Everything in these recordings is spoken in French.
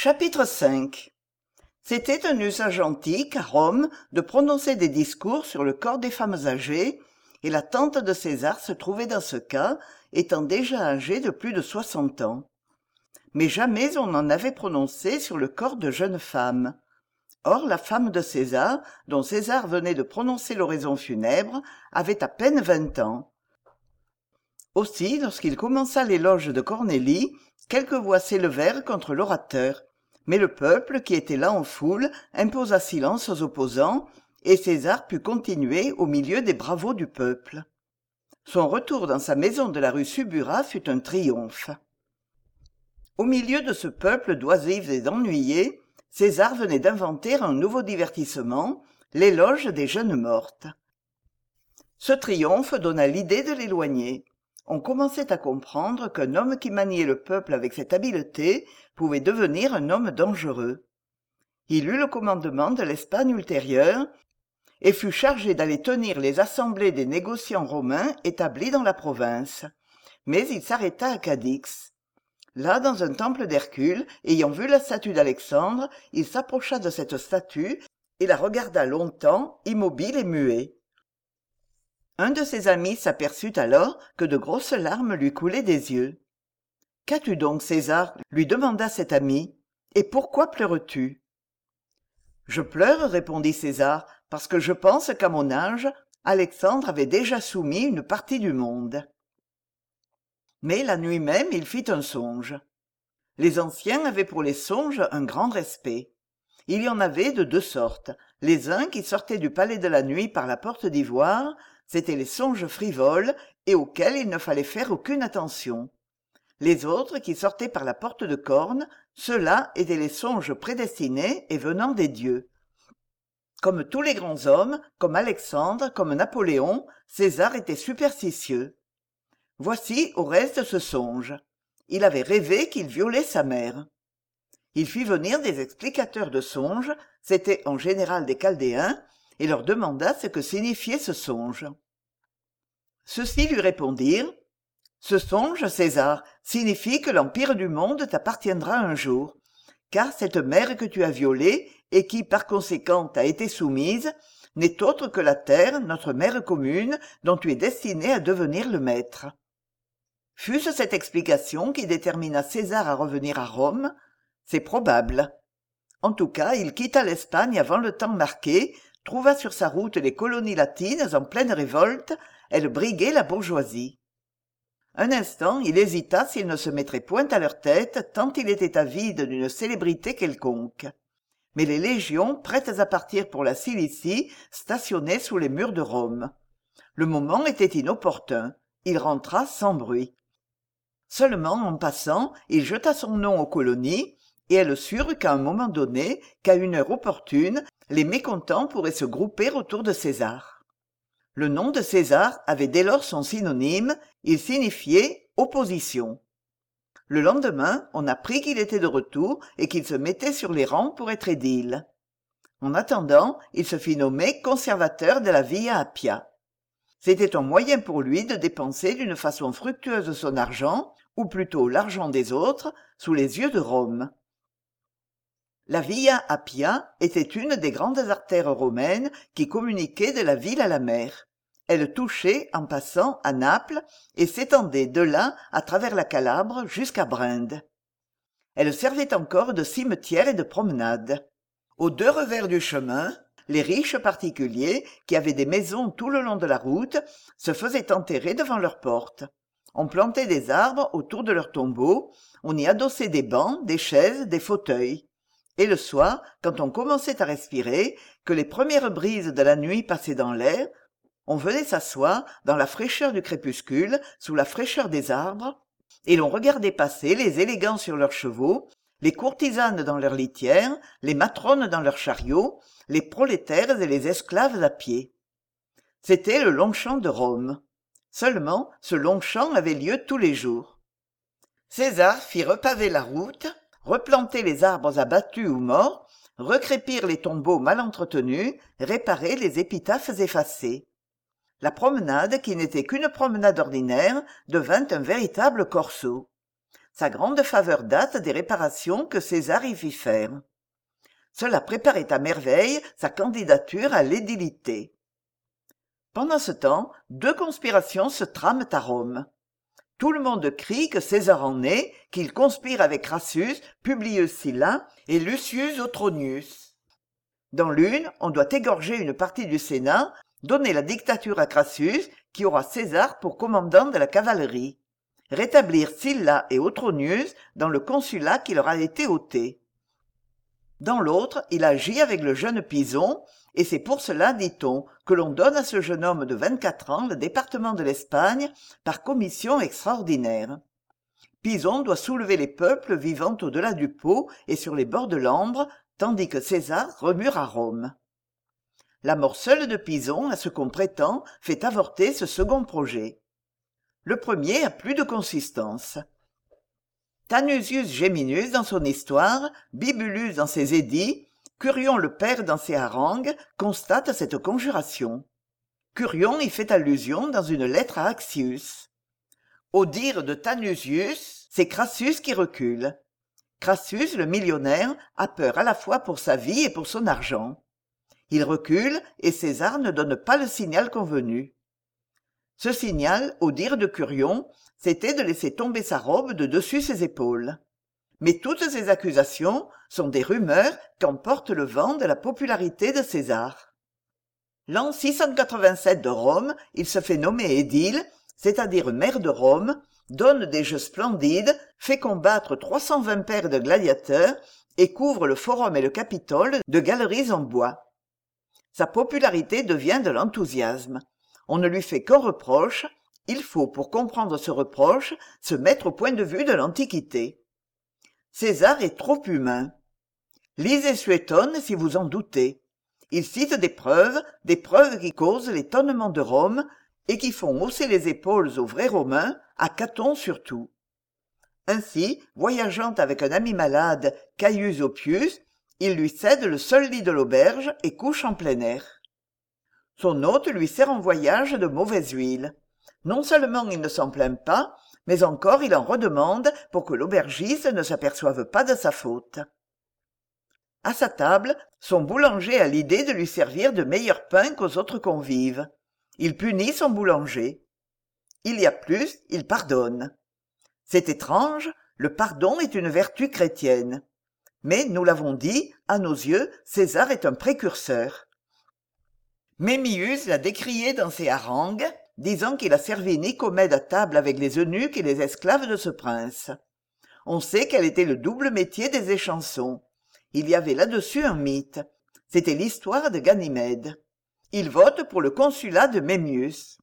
Chapitre V. C'était un usage antique, à Rome, de prononcer des discours sur le corps des femmes âgées, et la tante de César se trouvait dans ce cas, étant déjà âgée de plus de 60 ans. Mais jamais on n'en avait prononcé sur le corps de jeunes femmes. Or la femme de César, dont César venait de prononcer l'oraison funèbre, avait à peine 20 ans. Aussi, lorsqu'il commença l'éloge de Cornélie, quelques voix s'élevèrent contre l'orateur, mais le peuple, qui était là en foule, imposa silence aux opposants, et César put continuer au milieu des bravos du peuple. Son retour dans sa maison de la rue Subura fut un triomphe. Au milieu de ce peuple d'oisifs et d'ennuyés, César venait d'inventer un nouveau divertissement, l'éloge des jeunes mortes. Ce triomphe donna l'idée de l'éloigner. On commençait à comprendre qu'un homme qui maniait le peuple avec cette habileté pouvait devenir un homme dangereux. Il eut le commandement de l'Espagne ultérieure et fut chargé d'aller tenir les assemblées des négociants romains établis dans la province. Mais il s'arrêta à Cadix. Là, dans un temple d'Hercule, ayant vu la statue d'Alexandre, il s'approcha de cette statue et la regarda longtemps, immobile et muet. Un de ses amis s'aperçut alors que de grosses larmes lui coulaient des yeux. « Qu'as-tu donc, César ?» lui demanda cet ami. « Et pourquoi pleures-tu » ?« Je pleure, répondit César, parce que je pense qu'à mon âge, Alexandre avait déjà soumis une partie du monde. » Mais la nuit même, il fit un songe. Les anciens avaient pour les songes un grand respect. Il y en avait de deux sortes. Les uns qui sortaient du palais de la nuit par la porte d'ivoire, c'étaient les songes frivoles et auxquels il ne fallait faire aucune attention. Les autres qui sortaient par la porte de corne, ceux-là étaient les songes prédestinés et venant des dieux. Comme tous les grands hommes, comme Alexandre, comme Napoléon, César était superstitieux. Voici au reste ce songe. Il avait rêvé qu'il violait sa mère. Il fit venir des explicateurs de songes, c'étaient en général des Chaldéens, et leur demanda ce que signifiait ce songe. Ceux-ci lui répondirent « Ce songe, César, signifie que l'empire du monde t'appartiendra un jour, car cette mère que tu as violée et qui, par conséquent, t'a été soumise, n'est autre que la terre, notre mère commune, dont tu es destiné à devenir le maître. » Fût-ce cette explication qui détermina César à revenir à Rome? C'est probable. En tout cas, il quitta l'Espagne avant le temps marqué, trouva sur sa route les colonies latines en pleine révolte, elles briguaient la bourgeoisie. Un instant, il hésita s'il ne se mettrait point à leur tête, tant il était avide d'une célébrité quelconque. Mais les légions, prêtes à partir pour la Cilicie, stationnaient sous les murs de Rome. Le moment était inopportun. Il rentra sans bruit. Seulement, en passant, il jeta son nom aux colonies, et elles surent qu'à un moment donné, qu'à une heure opportune, les mécontents pourraient se grouper autour de César. Le nom de César avait dès lors son synonyme, il signifiait opposition. Le lendemain, on apprit qu'il était de retour et qu'il se mettait sur les rangs pour être édile. En attendant, il se fit nommer conservateur de la Via Appia. C'était un moyen pour lui de dépenser d'une façon fructueuse son argent, ou plutôt l'argent des autres, sous les yeux de Rome. La Via Appia était une des grandes artères romaines qui communiquaient de la ville à la mer. Elle touchait, en passant, à Naples et s'étendait de là à travers la Calabre jusqu'à Brinde. Elle servait encore de cimetière et de promenade. Aux deux revers du chemin, les riches particuliers, qui avaient des maisons tout le long de la route, se faisaient enterrer devant leurs portes. On plantait des arbres autour de leurs tombeaux, on y adossait des bancs, des chaises, des fauteuils. Et le soir, quand on commençait à respirer, que les premières brises de la nuit passaient dans l'air, on venait s'asseoir dans la fraîcheur du crépuscule, sous la fraîcheur des arbres, et l'on regardait passer les élégants sur leurs chevaux, les courtisanes dans leurs litières, les matrones dans leurs chariots, les prolétaires et les esclaves à pied. C'était le Longchamp de Rome. Seulement, ce Longchamp avait lieu tous les jours. César fit repaver la route, replanter les arbres abattus ou morts, recrépir les tombeaux mal entretenus, réparer les épitaphes effacées. La promenade, qui n'était qu'une promenade ordinaire, devint un véritable corso. Sa grande faveur date des réparations que César y fit faire. Cela préparait à merveille sa candidature à l'édilité. Pendant ce temps, 2 conspirations se trament à Rome. Tout le monde crie que César en est, qu'il conspire avec Crassus, Publius Sylla et Lucius Autronius. Dans l'une, on doit égorger une partie du Sénat, donner la dictature à Crassus, qui aura César pour commandant de la cavalerie, rétablir Sylla et Autronius dans le consulat qui leur a été ôté. Dans l'autre, il agit avec le jeune Pison, et c'est pour cela, dit-on, que l'on donne à ce jeune homme de 24 ans le département de l'Espagne par commission extraordinaire. Pison doit soulever les peuples vivant au-delà du Pô et sur les bords de l'Ambre, tandis que César remue à Rome. La mort seule de Pison, à ce qu'on prétend, fait avorter ce second projet. Le premier a plus de consistance. Tanusius Geminus dans son histoire, Bibulus dans ses édits, Curion le père dans ses harangues constatent cette conjuration. Curion y fait allusion dans une lettre à Axius. Au dire de Tanusius, c'est Crassus qui recule. Crassus, le millionnaire, a peur à la fois pour sa vie et pour son argent. Il recule et César ne donne pas le signal convenu. Ce signal, au dire de Curion, c'était de laisser tomber sa robe de dessus ses épaules. Mais toutes ces accusations sont des rumeurs qu'emporte le vent de la popularité de César. L'an 687 de Rome, il se fait nommer édile, c'est-à-dire maire de Rome, donne des jeux splendides, fait combattre 320 paires de gladiateurs et couvre le forum et le Capitole de galeries en bois. Sa popularité devient de l'enthousiasme. On ne lui fait qu'un reproche. Il faut, pour comprendre ce reproche, se mettre au point de vue de l'Antiquité. César est trop humain. Lisez Suétone si vous en doutez. Il cite des preuves qui causent l'étonnement de Rome et qui font hausser les épaules aux vrais Romains, à Caton surtout. Ainsi, voyageant avec un ami malade, Caius Oppius, il lui cède le seul lit de l'auberge et couche en plein air. Son hôte lui sert en voyage de mauvaise huile. Non seulement il ne s'en plaint pas, mais encore il en redemande pour que l'aubergiste ne s'aperçoive pas de sa faute. À sa table, son boulanger a l'idée de lui servir de meilleur pain qu'aux autres convives. Il punit son boulanger. Il y a plus, il pardonne. C'est étrange, le pardon est une vertu chrétienne. Mais, nous l'avons dit, à nos yeux, César est un précurseur. Memmius l'a décrié dans ses harangues, disant qu'il a servi Nicomède à table avec les eunuques et les esclaves de ce prince. On sait quel était le double métier des échansons. Il y avait là-dessus un mythe. C'était l'histoire de Ganymède. Il vote pour le consulat de Memmius.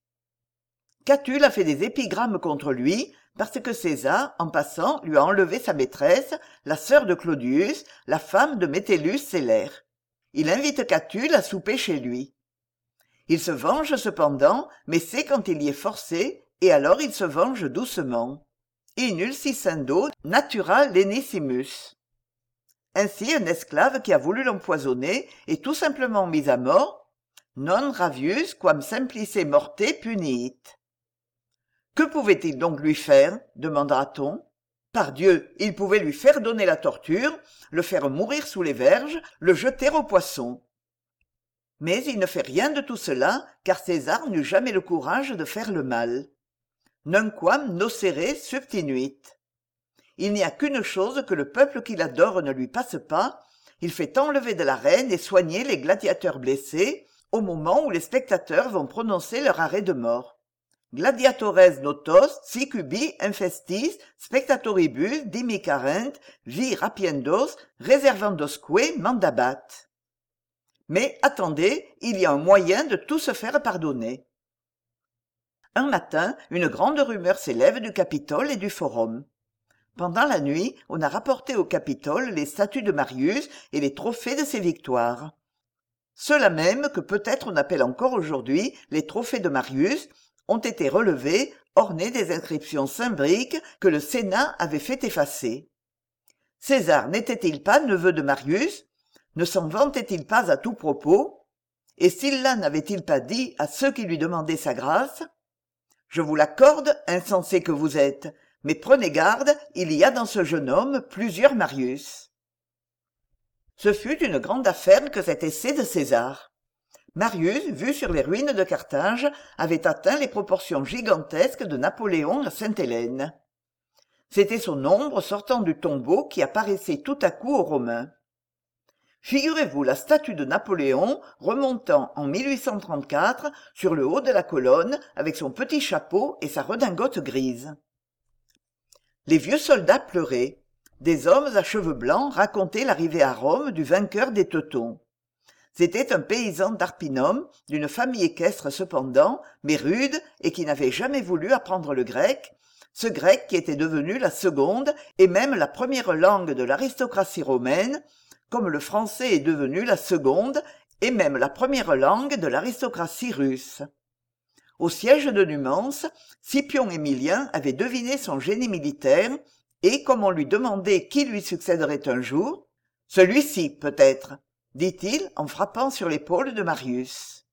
Catulle a fait des épigrammes contre lui, parce que César, en passant, lui a enlevé sa maîtresse, la sœur de Claudius, la femme de Métellus Célère. Il invite Catulle à souper chez lui. Il se venge cependant, mais c'est quand il y est forcé, et alors il se venge doucement. Inulciscendo natura lenissimus. Ainsi un esclave qui a voulu l'empoisonner est tout simplement mis à mort, non ravius quam simplice morte puniit. Que pouvait-il donc lui faire demandera-t-on. Pardieu, il pouvait lui faire donner la torture, le faire mourir sous les verges, le jeter aux poissons. Mais il ne fait rien de tout cela, car César n'eut jamais le courage de faire le mal. Nunquam nocere subtinuit. Il n'y a qu'une chose que le peuple qui l'adore ne lui passe pas, il fait enlever de l'arène et soigner les gladiateurs blessés, au moment où les spectateurs vont prononcer leur arrêt de mort. Gladiatores notos sic ubi infestis spectatoribus dimicarent vi rapiendos reservandosque mandabat. Mais attendez, il y a un moyen de tout se faire pardonner. Un matin, une grande rumeur s'élève du Capitole et du Forum. Pendant la nuit, on a rapporté au Capitole les statues de Marius et les trophées de ses victoires. Ceux-là même que peut-être on appelle encore aujourd'hui les trophées de Marius ont été relevés, ornés des inscriptions cymbriques que le Sénat avait fait effacer. César n'était-il pas neveu de Marius? Ne s'en vantait-il pas à tout propos? Et Sylla n'avait-il pas dit à ceux qui lui demandaient sa grâce: « Je vous l'accorde, insensé que vous êtes, Mais prenez garde, il y a dans ce jeune homme plusieurs Marius. Ce fut une grande affaire que cet essai de César. Marius, vu sur les ruines de Carthage, avait atteint les proportions gigantesques de Napoléon à Sainte-Hélène. C'était son ombre sortant du tombeau qui apparaissait tout à coup aux Romains. Figurez-vous la statue de Napoléon remontant en 1834 sur le haut de la colonne avec son petit chapeau et sa redingote grise. Les vieux soldats pleuraient. Des hommes à cheveux blancs racontaient l'arrivée à Rome du vainqueur des Teutons. C'était un paysan d'Arpinum, d'une famille équestre cependant, mais rude et qui n'avait jamais voulu apprendre le grec, ce grec qui était devenu la seconde et même la première langue de l'aristocratie romaine, comme le français est devenu la seconde et même la première langue de l'aristocratie russe. Au siège de Numance, Scipion Émilien avait deviné son génie militaire et, comme on lui demandait qui lui succéderait un jour, « Celui-ci, peut-être », dit-il en frappant sur l'épaule de Marius.